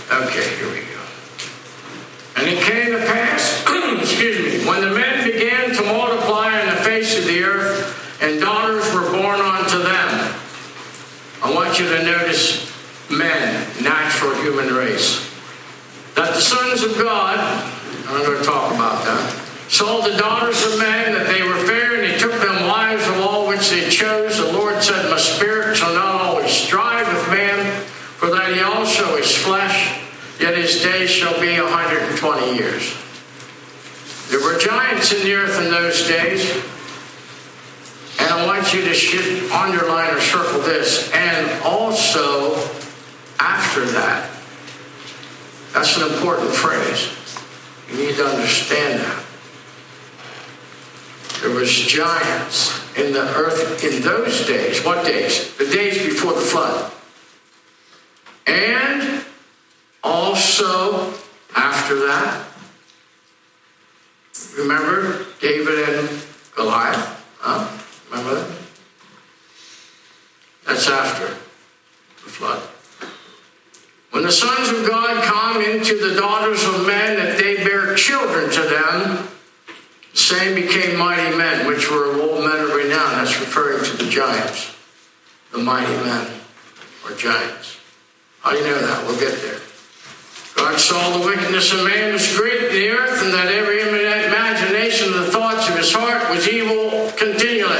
Okay, here we go. And it came to pass, when the men began to multiply on the face of the earth, and daughters were born unto them. I want you to notice men, natural human race. That the sons of God, I'm going to talk about that, saw the daughters of men, that they were fair, and they took them wives of all which they chose. The Lord said, my spirit shall not always strive with man, for that he also is flesh, yet his days shall be 120 years. There were giants in the earth in those days, and I want you to underline or circle this, and also after that. That's an important phrase. You need to understand that. There was giants in the earth in those days. What days? The days before the flood. And also after that. Remember David and Goliath? Remember that? That's after the flood. When the sons of God come into the daughters of men, that they bear children to them, the same became mighty men, which were of old men of renown. That's referring to the giants, the mighty men, or giants. How do you know that? We'll get there. God saw the wickedness of man was great in the earth, and that every imagination of the thoughts of his heart was evil continually.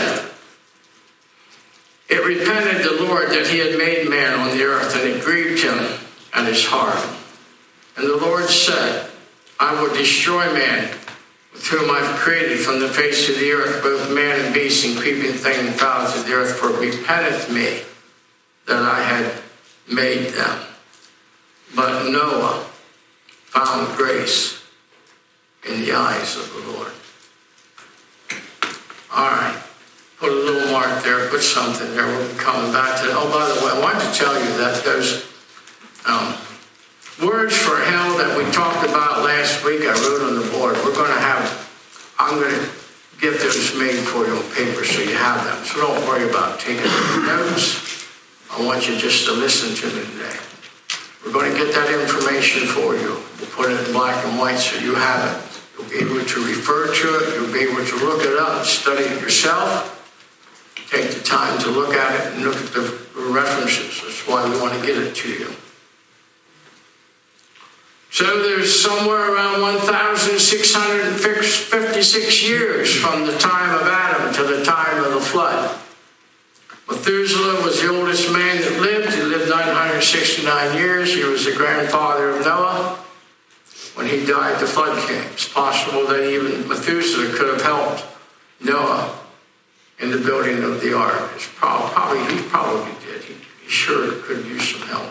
It repented the Lord that he had made man on the earth, and it grieved him at his heart. And the Lord said, I will destroy man, with whom I've created from the face of the earth, both man and beast, and creeping thing and fowls of the earth, for it repenteth me that I had made them. But Noah found grace in the eyes of the Lord. All right. Put a little mark there, put something there. We'll be coming back to that. Oh, by the way, I wanted to tell you that those words for hell that we talked about last week, I wrote on the board. I'm going to get those made for you on paper so you have them. So don't worry about taking notes. I want you just to listen to me today. We're going to get that information for you. We'll put it in black and white so you have it. You'll be able to refer to it. You'll be able to look it up and study it yourself. Take the time to look at it and look at the references. That's why we want to get it to you. So there's somewhere around 1,656 years from the time of Adam to the time of the flood. Methuselah was the oldest man that lived. He lived 969 years. He was the grandfather of Noah. When he died, the flood came. It's possible that even Methuselah could have helped Noah in the building of the ark. He probably did. He sure could use some help.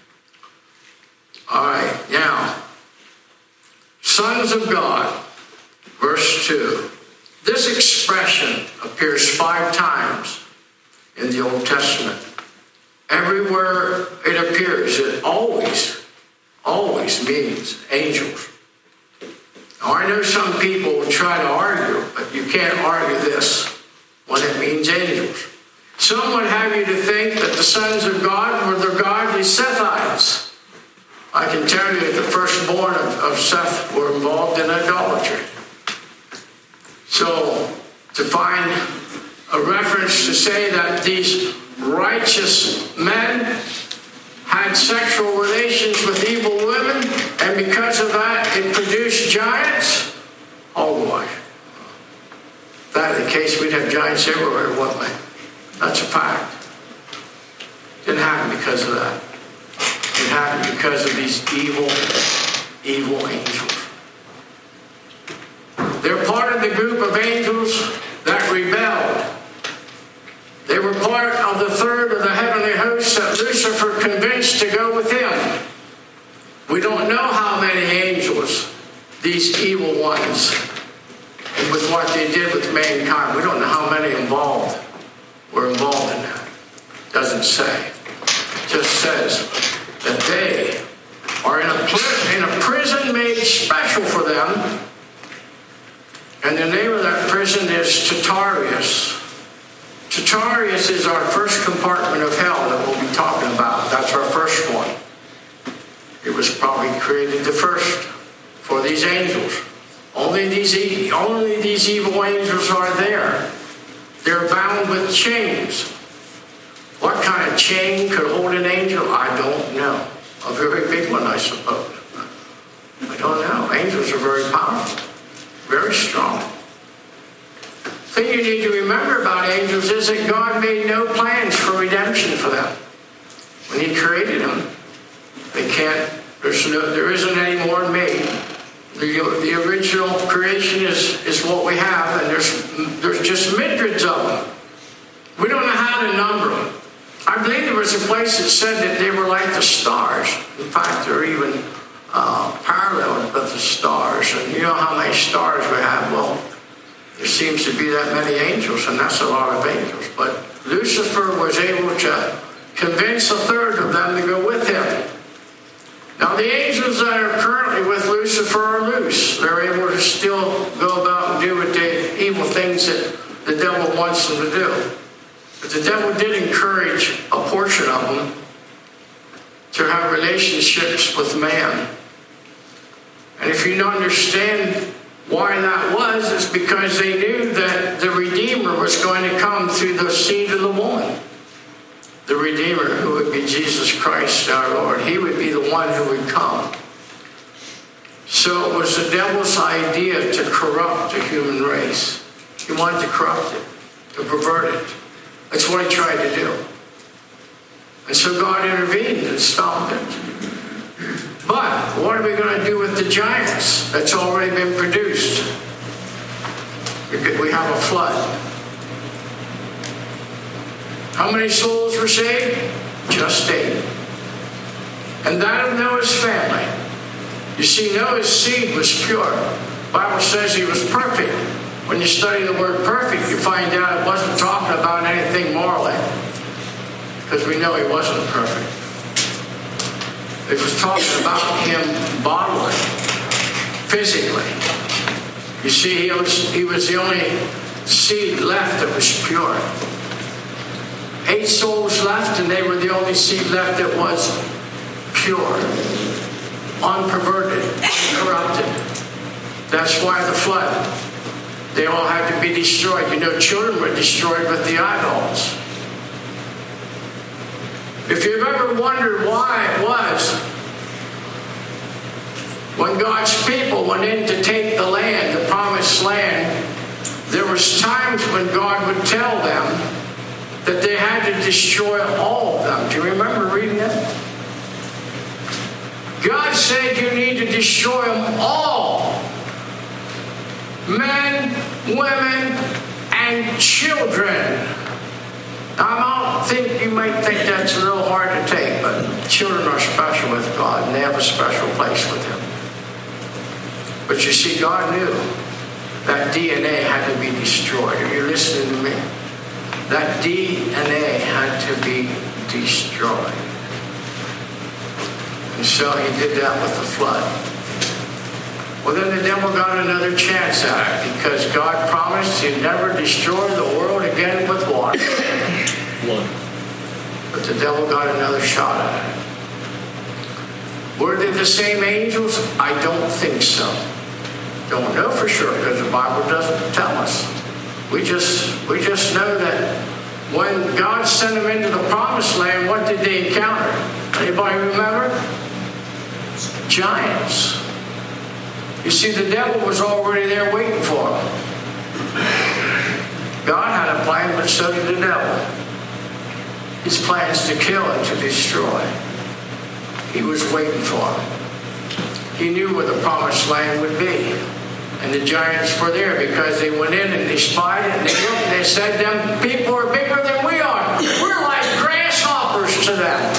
All right, now, sons of God, verse 2. This expression appears 5 times in the Old Testament. Everywhere it appears, it always means angels. Now, I know some people will try to argue, but you can't argue this when it means angels. Some would have you to think that the sons of God were the godly Sethites. I can tell you that the firstborn of Seth were involved in idolatry. So, to find a reference to say that these righteous men had sexual relations with evil women, and because of that, it produced giants? Oh boy. If that were the case, we'd have giants everywhere, wouldn't we? That's a fact. Didn't happen because of that. It happened because of these evil angels. They're part of the group of angels that rebelled. They were part of the third of the heavenly hosts that Lucifer convinced to go with him. We don't know how many angels, these evil ones, and with what they did with mankind, we don't know how many were involved in that. It doesn't say. It just says that they are in a prison made special for them. And the name of that prison is Tartarus. Tartarus is our first compartment of hell that we'll be talking about. That's our first one. It was probably created the first for these angels. Only these evil angels are there. They're bound with chains. What kind of chain could hold an angel? I don't know. A very big one, I suppose. I don't know. Angels are very powerful, very strong. The thing you need to remember about angels is that God made no plans for redemption for them. When He created them, there isn't any more made. The original creation is what we have, and there's just myriads of them. We don't know how to number them. I believe there was a place that said that they were like the stars. In fact, they're even paralleled with the stars. And you know how many stars we have? Well, there seems to be that many angels, and that's a lot of angels. But Lucifer was able to convince a third of them to go with him. Now, the angels that are currently with Lucifer are loose. They're able to still go about and do what the evil things that the devil wants them to do. But the devil did encourage a portion of them to have relationships with man. And if you don't understand why that was, it's because they knew that the Redeemer was going to come through the seed of the woman. The Redeemer, who would be Jesus Christ our Lord. He would be the one who would come. So it was the devil's idea to corrupt the human race. He wanted to corrupt it, to pervert it. That's what he tried to do. And so God intervened and stopped it. But what are we going to do with the giants that's already been produced? We have a flood. How many souls were saved? Just 8. And that of Noah's family. You see, Noah's seed was pure. The Bible says he was perfect. When you study the word perfect, you find out it wasn't talking about anything morally. Because we know he wasn't perfect. It was talking about him bodily, physically. You see, he was the only seed left that was pure. 8 souls left, and they were the only seed left that was pure, unperverted, uncorrupted. That's why the flood. They all had to be destroyed. You know, children were destroyed with the eyeballs. If you've ever wondered why it was, when God's people went in to take the land, the promised land, there was times when God would tell them that they had to destroy all of them. Do you remember reading that? God said you need to destroy them all. Men, women, and children. Now, you might think that's a little hard to take, but children are special with God, and they have a special place with Him. But you see, God knew that DNA had to be destroyed. Are you listening to me? That DNA had to be destroyed. And so He did that with the flood. Well, then the devil got another chance at it, because God promised He'd never destroy the world again with water. But the devil got another shot at it. Were they the same angels? I don't think so. Don't know for sure, because the Bible doesn't tell us. We just know that when God sent them into the promised land, what did they encounter? Anybody remember? Giants. You see, the devil was already there waiting for them. God had a plan, but so did the devil. His plan is to kill and to destroy. He was waiting for them. He knew where the promised land would be. And the giants were there because they went in and they spied it and they looked and they said, them people are bigger than we are. We're like grasshoppers to them.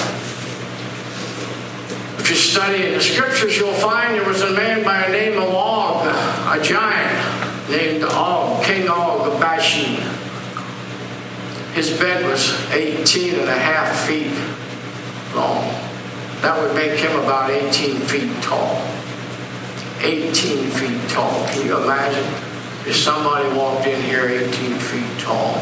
If you study in the scriptures, you'll find there was a man by the name of Og, a giant named Og, King Og of Bashan. His bed was 18 and a half feet long. That would make him about 18 feet tall. 18 feet tall. Can you imagine if somebody walked in here 18 feet tall?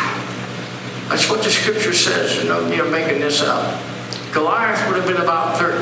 Whew. That's what the scripture says. You know, you're making this up. Goliath would have been about 13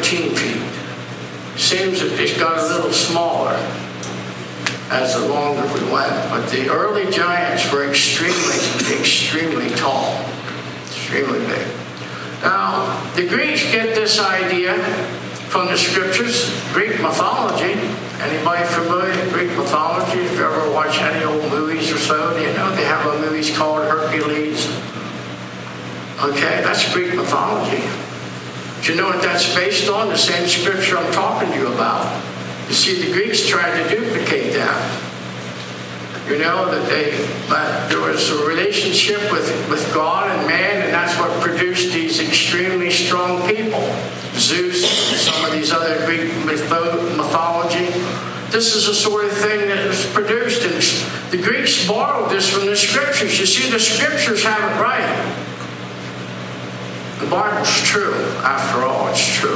seems that it got a little smaller as the longer we went. But the early giants were extremely tall. Extremely big. Now, the Greeks get this idea from the scriptures, Greek mythology. Anybody familiar with Greek mythology? If you ever watch any old movies or so, you know they have a movies called Hercules. Okay, that's Greek mythology. Do you know what that's based on? The same scripture I'm talking to you about. You see, the Greeks tried to duplicate that. You know, that there was a relationship with God and man, and that's what produced these extremely strong people. Zeus, some of these other Greek mythology. This is the sort of thing that was produced, and the Greeks borrowed this from the scriptures. You see, the scriptures have it right. The Bible's true, after all, it's true.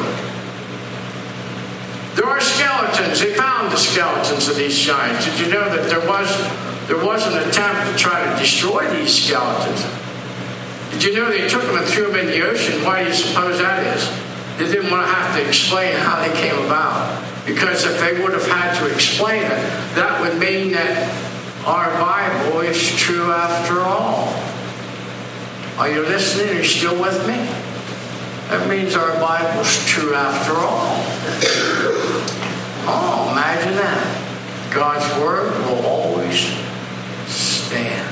There are skeletons. They found the skeletons of these giants. Did you know that there was an attempt to try to destroy these skeletons? Did you know they took them and threw them in the ocean? Why do you suppose that is? They didn't want to have to explain how they came about. Because if they would have had to explain it, that would mean that our Bible is true after all. Are you listening? Are you still with me? That means our Bible's true after all. Oh, imagine that. God's Word will always stand.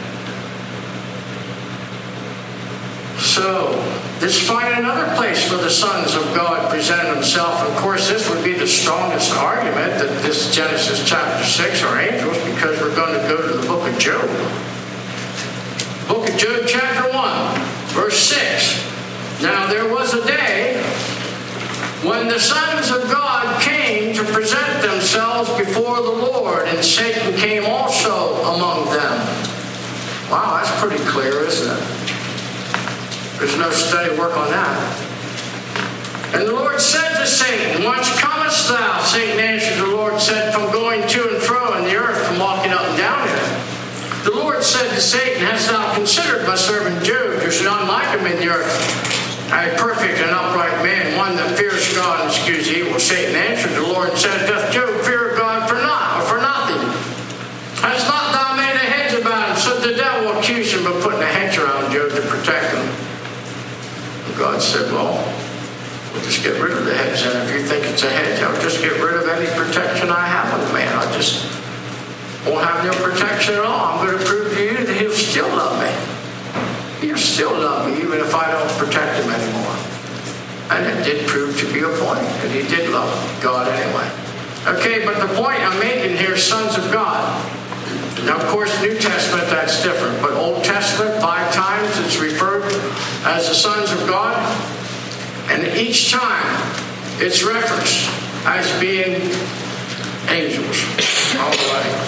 So, let's find another place where the sons of God present themselves. Of course, this would be the strongest argument that this Genesis chapter 6 are angels, because we're going to go to the book of Job. Book of Job chapter 1, verse 6. Now there was a day when the sons of God came to present themselves before the Lord, and Satan came also among them. Wow, that's pretty clear, isn't it? There's no study work on that. And the Lord said to Satan, Whence comest thou? Satan answered the Lord, said, From going to and fro in the earth, from walking up and down in it. The Lord said to Satan, Hast thou considered my servant Job? There's none like him in the earth, a perfect and upright man, one that fears God and eschews evil. Satan answered the Lord and said, Doth Job fear God for naught, or for nothing? Hast not thou made a hedge about him? So the devil accused him of putting a hedge around Job to protect him. And God said, Well, we'll just get rid of the hedge. And if you think it's a hedge, I'll just get rid of any protection I have on the man. I just won't have no protection at all. I'm going to prove to you that he'll still love me. He'll still love me even if I don't protect him anymore. And it did prove to be a point, that he did love God anyway. Okay, but the point I'm making here is sons of God. Now, of course, New Testament, that's different. But Old Testament, 5 times it's referred as the sons of God. And each time it's referenced as being angels. All right.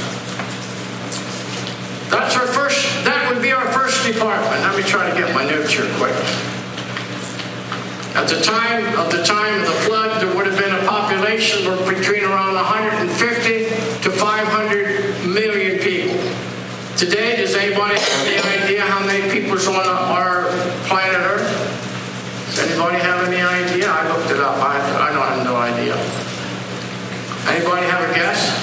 That would be our first department. Let me try to get my notes here quick. At the time of the flood, there would have been a population of between around 150 to 500 million people. Today, does anybody have any idea how many people are on our planet Earth? Does anybody have any idea? I looked it up. I don't have no idea. Anybody have a guess?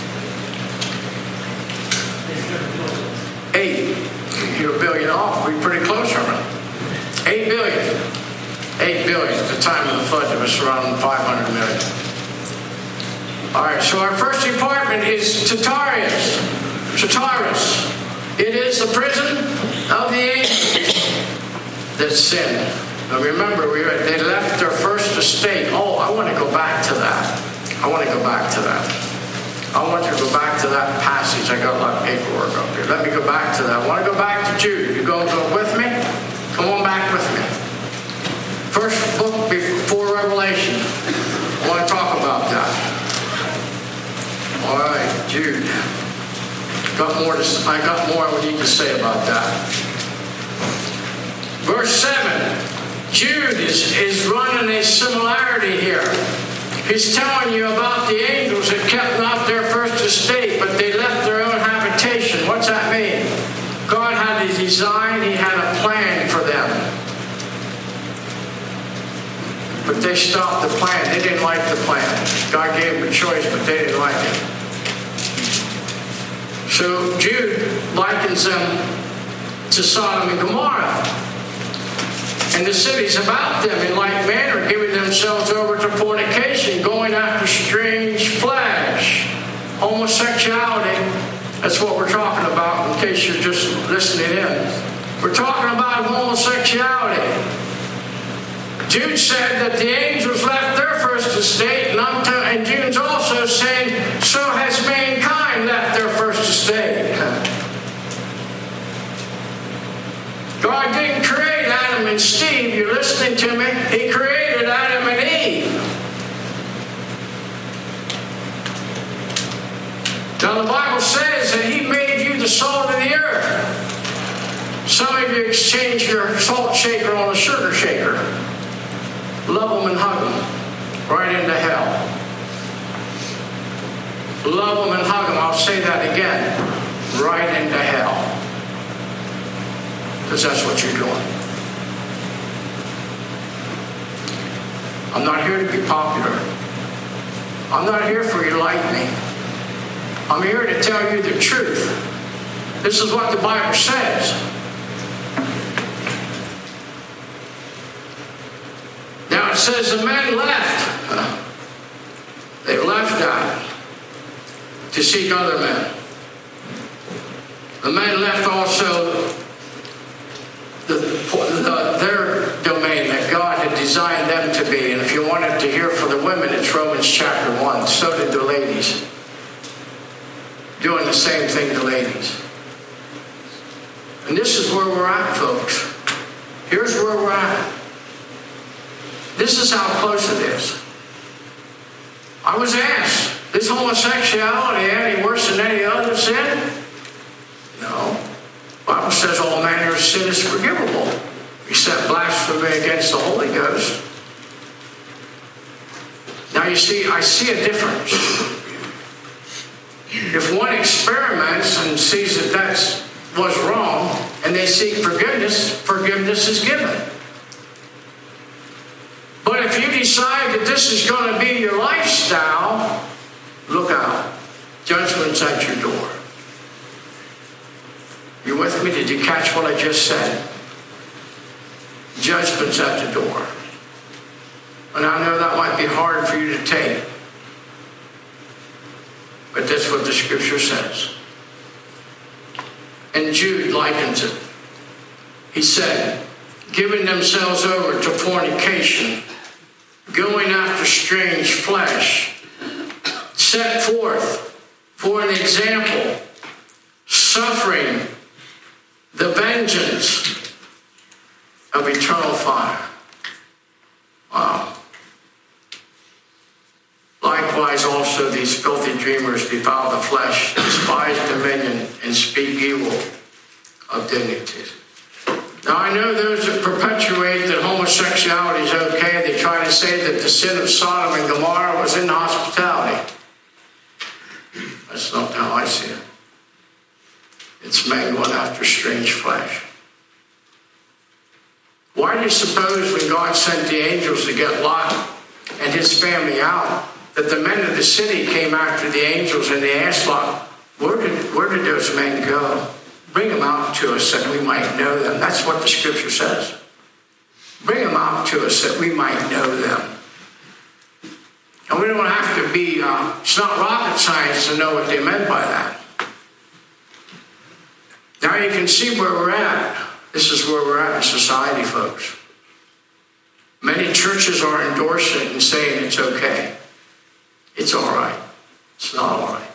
8. You're a billion off. We're pretty close, Herman. 8 billion. 8 billion. At the time of the flood, there was around 500 million. All right, so our first department is Tartarus. It is the prison of the angels that sinned. Now remember, they left their first estate. Oh, I want to go back to that. I want you to go back to that passage. I got a lot of paperwork up here. Let me go back to that. I want to go back to Jude. You go with me? Come on back with me. First book before Revelation. I want to talk about that. All right, Jude. I got more I need to say about that. Verse 7. Jude is running a similarity here. He's telling you about the angels that kept not their first estate, but they left their own habitation. What's that mean? God had a design, He had a plan for them. But they stopped the plan. They didn't like the plan. God gave them a choice, but they didn't like it. So Jude likens them to Sodom and Gomorrah. And the cities about them in like manner, giving themselves over to fornication, going after strange flesh, homosexuality. That's what we're talking about, in case you're just listening in. We're talking about homosexuality. Jude said that the angels left their first estate, and Jude's also saying, so has mankind left their first estate. God didn't create Adam and Steve. You're listening to me? He created Adam and Eve. Now the Bible says that He made you the salt of the earth. Some of you exchange your salt shaker on a sugar shaker. Love them and hug them right into hell. Love them and hug them. I'll say that again. Right into hell. Because that's what you're doing. I'm not here to be popular. I'm not here for you to like me. I'm here to tell you the truth. This is what the Bible says. Now it says the men left. They left God to seek other men. The men left also their domain that God had designed them to be. And if you wanted to hear for the women, it's Romans chapter 1. So did the ladies. Doing the same thing to ladies. And this is where we're at, folks. Here's where we're at. This is how close it is. I was asked, is homosexuality any worse than any other sin? No. The Bible says all manner of sin is forgivable, except blasphemy against the Holy Ghost. Now you see, I see a difference. If one experiments and sees that that was wrong, and they seek forgiveness, forgiveness is given. But if you decide that this is going to be your lifestyle, look out. Judgment's at your door. You with me? Did you catch what I just said? Judgment's at the door. And I know that might be hard for you to take. But that's what the scripture says. And Jude likens it. He said, giving themselves over to fornication, going after strange flesh, set forth for an example, suffering the vengeance of eternal fire. Wow. Likewise also these filthy dreamers defile the flesh, despise dominion, and speak evil of dignities. Now I know those that perpetuate that homosexuality is okay. They try to say that the sin of Sodom and Gomorrah was in hospitality. That's not how I see it. It's men going after strange flesh. Why do you suppose when God sent the angels to get Lot and his family out, that the men of the city came after the angels and they asked Lot, where did those men go? Bring them out to us that we might know them. That's what the scripture says. Bring them out to us that we might know them. And we don't have to be, it's not rocket science to know what they meant by that. Now you can see where we're at. This is where we're at in society, folks. Many churches are endorsing it and saying it's okay. It's all right. It's not all right.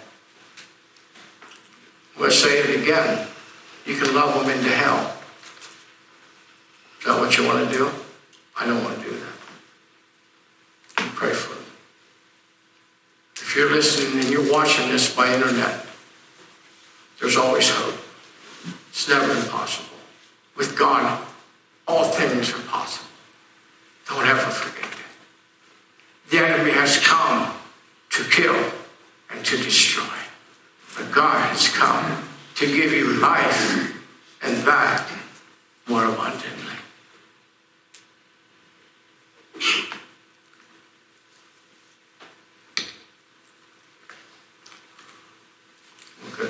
We'll say it again. You can love them into hell. Is that what you want to do? I don't want to do that. Pray for them. If you're listening and you're watching this by internet, there's always hope. It's never impossible. With God, all things are possible. Don't ever forget that. The enemy has come to kill and to destroy. But God has come to give you life and that more abundantly.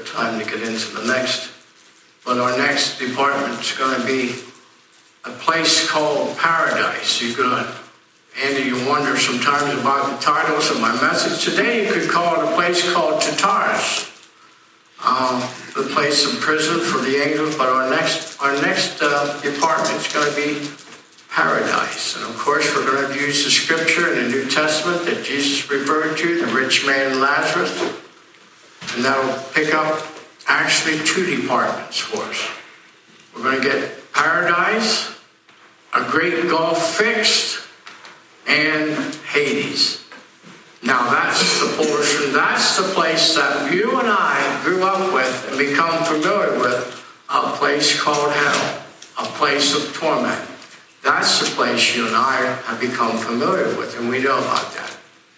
time to get into the next. But our next department is going to be a place called Paradise. Andy, you wonder sometimes about the titles of my message. Today you could call it a place called Tartarus, the place of prison for the angels. But our next department is going to be Paradise. And of course we're going to use the scripture in the New Testament that Jesus referred to, the rich man and Lazarus. And that'll pick up actually 2 departments for us. We're going to get Paradise, a great gulf fixed, and Hades. Now that's the portion, that's the place that you and I grew up with and become familiar with, a place called hell, a place of torment. That's the place you and I have become familiar with, and we know about that.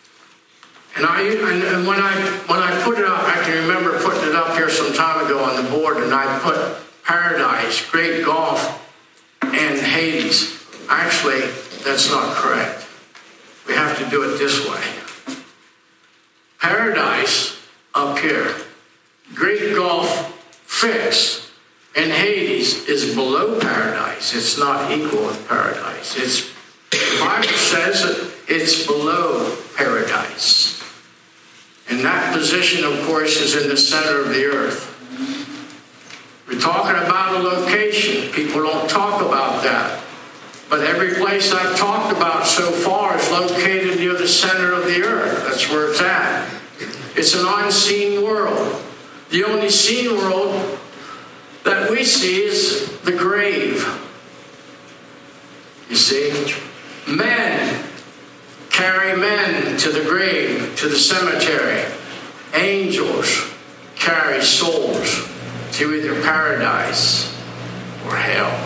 And when I put it up, I can remember putting it up here some time ago on the board, and I put Paradise, Great Gulf, and Hades. Actually, that's not correct. We have to do it this way. Paradise up here, Great Gulf fixed, and Hades is below Paradise. It's not equal with Paradise. The Bible says that it's below Paradise. And that position, of course, is in the center of the earth. We're talking about a location. People don't talk about that. But every place I've talked about so far is located near the center of the earth. That's where it's at. It's an unseen world. The only seen world that we see is the grave. You see? Men carry men to the grave, to the cemetery. Angels carry souls to either paradise or hell.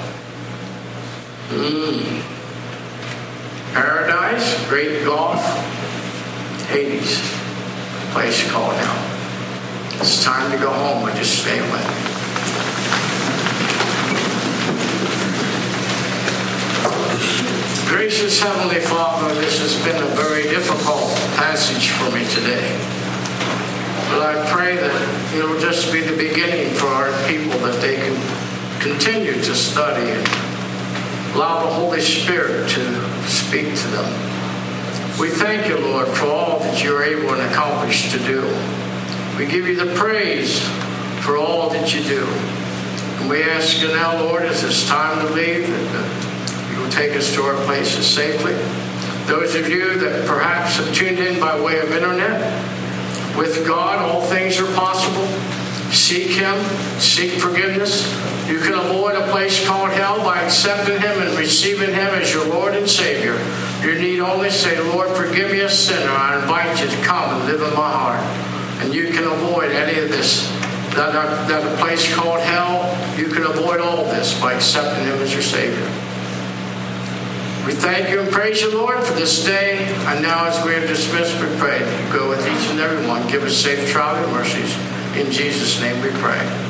Paradise, Great Gulf, Hades, a place called hell. It's time to go home. We're just staying with me. Gracious Heavenly Father, this has been a very difficult passage for me today. But I pray that it'll just be the beginning for our people, that they can continue to study and allow the Holy Spirit to speak to them. We thank you, Lord, for all that you're able and accomplished to do. We give you the praise for all that you do. And we ask you now, Lord, as it's time to leave, that you will take us to our places safely. Those of you that perhaps have tuned in by way of internet, with God, all things are possible. Seek Him, seek forgiveness. You can avoid a place called hell by accepting Him and receiving Him as your Lord and Savior. You need only say, Lord, forgive me a sinner. I invite you to come and live in my heart. And you can avoid any of this. That a place called hell, you can avoid all this by accepting Him as your Savior. We thank you and praise you, Lord, for this day. And now as we are dismissed, we pray that you go with each and every one. Give us safe travel and mercies. In Jesus' name we pray.